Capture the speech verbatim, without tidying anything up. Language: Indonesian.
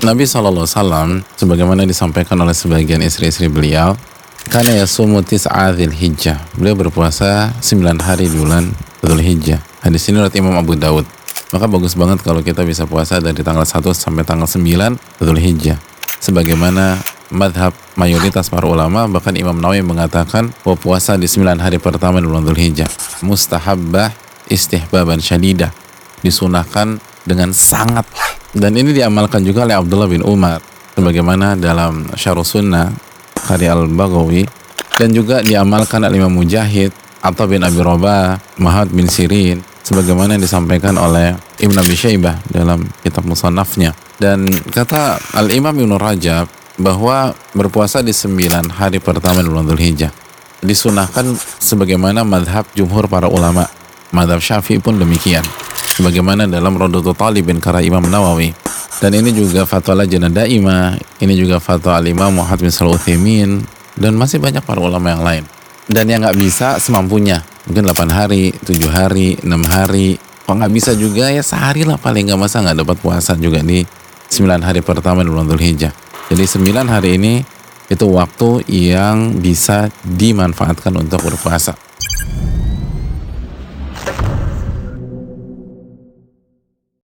Nabi shallallahu alaihi wasallam sebagaimana disampaikan oleh sebagian istri-istri beliau, kana yasumu tis'a Dzulhijjah. Beliau berpuasa sembilan hari di bulan Dzulhijjah. Hadis ini riwayat Imam Abu Daud. Maka bagus banget kalau kita bisa puasa dari tanggal satu sampai tanggal sembilan Dzulhijjah. Sebagaimana madhab mayoritas para ulama, bahkan Imam Nawawi mengatakan bahwa puasa di sembilan hari pertama di bulan Dzulhijjah mustahabbah istihbaban syadidah, disunahkan dengan sangat. Dan ini diamalkan juga oleh Abdullah bin Umar sebagaimana dalam Syarh Sunnah karya Al-Baghawi, dan juga diamalkan oleh Imam Mujahid, Atha bin Abi Rabah, Muhammad bin Sirin, sebagaimana disampaikan oleh Ibn Abi Syaibah dalam kitab Musannafnya. Dan kata Al-Imam Ibnu Rajab bahwa berpuasa di sembilan hari pertama di bulan Dzulhijjah disunahkan sebagaimana madhab jumhur para ulama. Madhab Syafi'i pun demikian, sebagaimana dalam Rawdatul Talibin karya Imam Nawawi. Dan ini juga fatwa Lajnah Daimah, ini juga fatwa Al-Imam Muhammad bin Shalih Al-Utsaimin, dan masih banyak para ulama yang lain. Dan yang nggak bisa semampunya, mungkin delapan hari, tujuh hari, enam hari. Kalau nggak bisa juga ya sehari lah paling nggak, masa nggak dapat puasa juga di sembilan hari pertama di bulan Dzulhijjah. Jadi sembilan hari ini itu waktu yang bisa dimanfaatkan untuk berpuasa.